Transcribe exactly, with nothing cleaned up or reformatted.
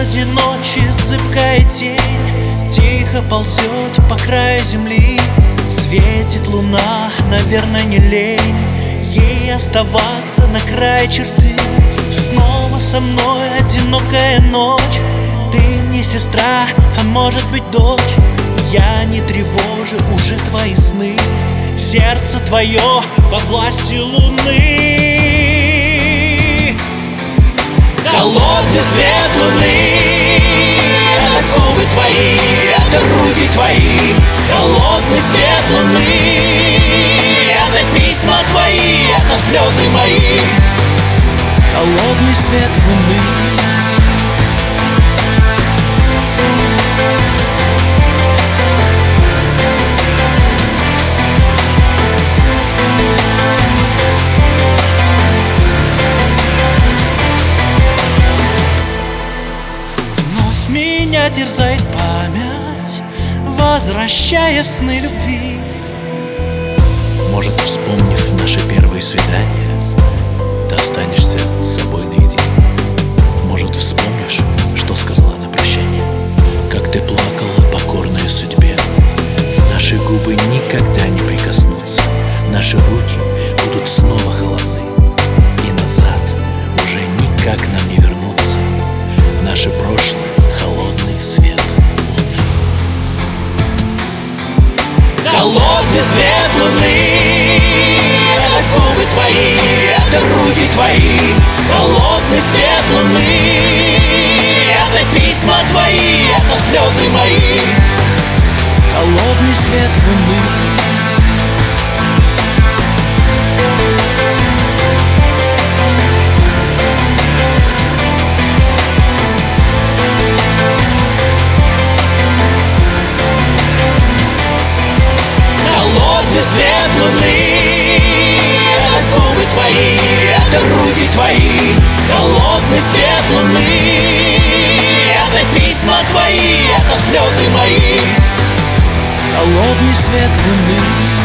среди ночи зыбкая тень тихо ползет по краю земли. Светит луна, наверное, не лень ей оставаться на крае черты. Снова со мной одинокая ночь. Ты не сестра, а может быть дочь. Я не тревожу уже твои сны. Сердце твое под властью луны. Холодный свет луны — это губы твои, это руки твои. Холодный свет луны — это письма твои, это слезы мои. Холодный свет луны. Меня терзает память, возвращая в сны любви. Может, вспомнив наши первые свидания, ты останешься с собой наедине. Может, вспомнишь, что сказала на прощание, как ты плакала, покорная судьбе. Наши губы никогда не прикоснутся, наши руки будут снова холодны, и назад уже никак нам не вернуться. Наше прошлое — холодный свет луны. Холодный свет луны — это губы твои, это руки твои. Холодный свет луны — это письма твои, это слезы мои. Холодный свет луны. Холодный свет луны — это губы твои, это руки твои. Холодный свет луны — это письма твои, это слезы мои. Холодный свет луны.